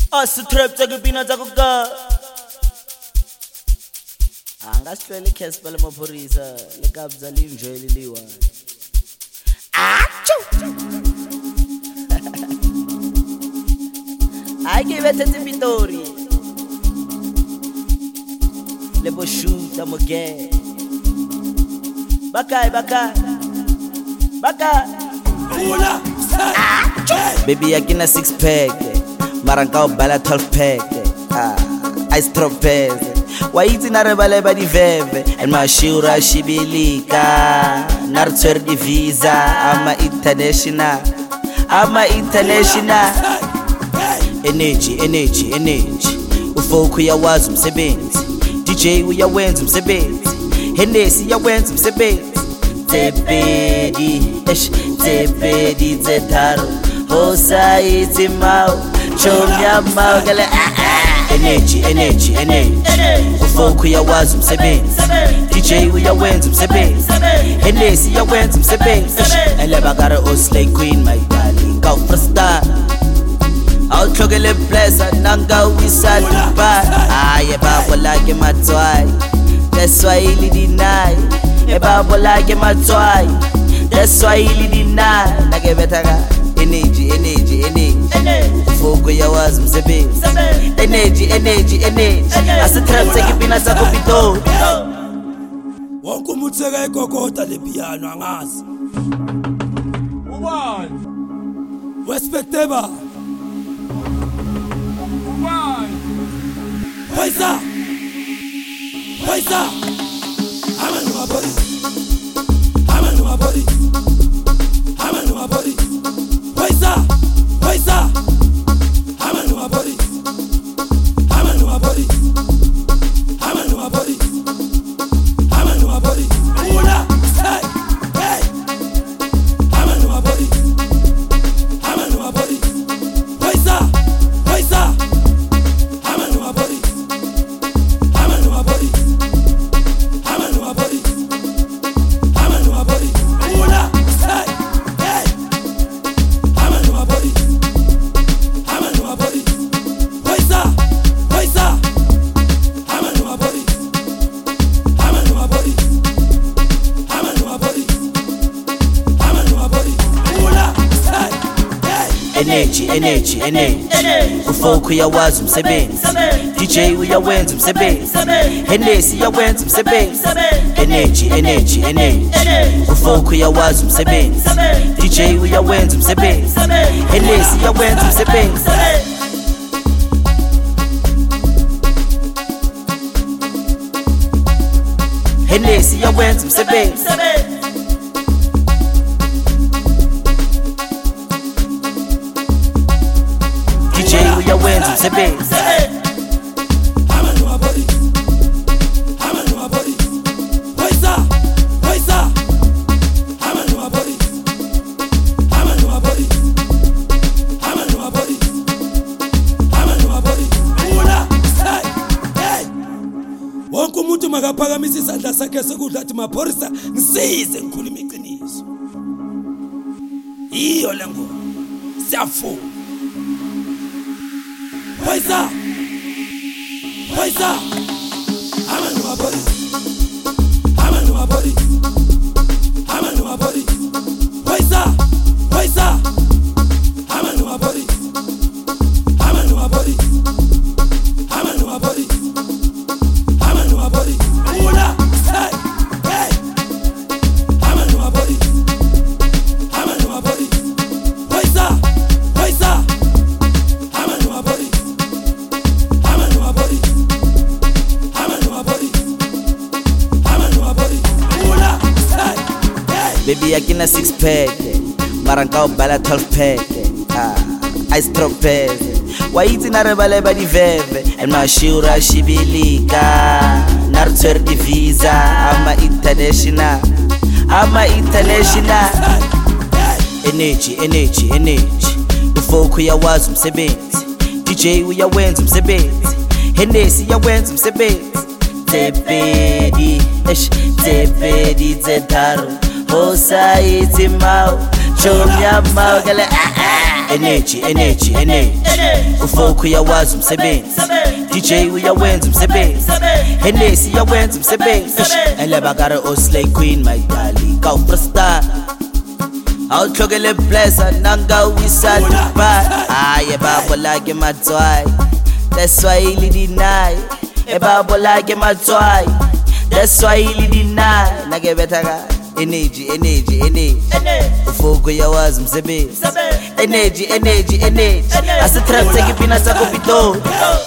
Asitrap takipina takuka angasitwele khespa lemapurisa lekabza linjweleliwa ayikibethe Pitori lebo shoot amoge bakai baby akina 6 pack maranga bala 12 pack ice tropez waiti na rebale ba di veve and mashura shibilika nartser di visa ama international energy ufoku yawazi umsebenzi DJ uyawenza umsebenzi Hennessy yawenza umsebenzi Tepedi zetaro hosaiti mau chomya mau gale energy ufoku yawazi umsebenzi DJ uyawenza umsebenzi Hennessy yawenza umsebenzi elebakara oslay queen my darling go for star awuhlokele blessa nanga wisaluba aye babo like matswai that's why he deny babo like matswai that's why he deny nakebetaka energy ufoku yawazi umsebenzi energy asitrap sekipina sakho Pitori wonke umutheka egogota le piano angazi ubani respectable Paisa Amanu mabori Paisa Amanu mabori Ula hey Amanu mabori Paisa energy ufoku yawazi umsebenzi DJ uyawenza umsebenzi Hennessy yawenza umsebenzi energy ufoku yawazi umsebenzi DJ uyawenza umsebenzi Hennessy yawenza umsebenzi Hennessy yawenza umsebenzi uyawenza umsebenzi Amanu mabori Paisa Amanu mabori Ula hey wonke umuntu makaphakamisa isandla sakhe sokudla athi mapholisa ngisize ngikhuluma iqiniso iyo lengo siyafuna Paisa Amanu mabori Paisa Amanu mabori Ula hey Amanu mabori Paisa baby akina 6 pack maranga bala 12 pack ice tropez waiti na rebale ba di veve and mashura shibilika nartser di visa ama international energy ufoku yawazi umsebenzi DJ uyawenza umsebenzi Hennessy yawenza umsebenzi Tepedi zetaro hosaiti mau show mnyama kale energy ufoku yawazi umsebenzi DJ uyawenza umsebenzi Hennessy yawenza umsebenzi elebakare oslay queen my darling ka uprostar awuhlokele blessa nanga wisa Dubai aye babo like matswai that's why he deny babo like matswai that's why he deny nake betaka energy ufoku yawazi umsebenzi energy asitrap sekipina sakho pitoni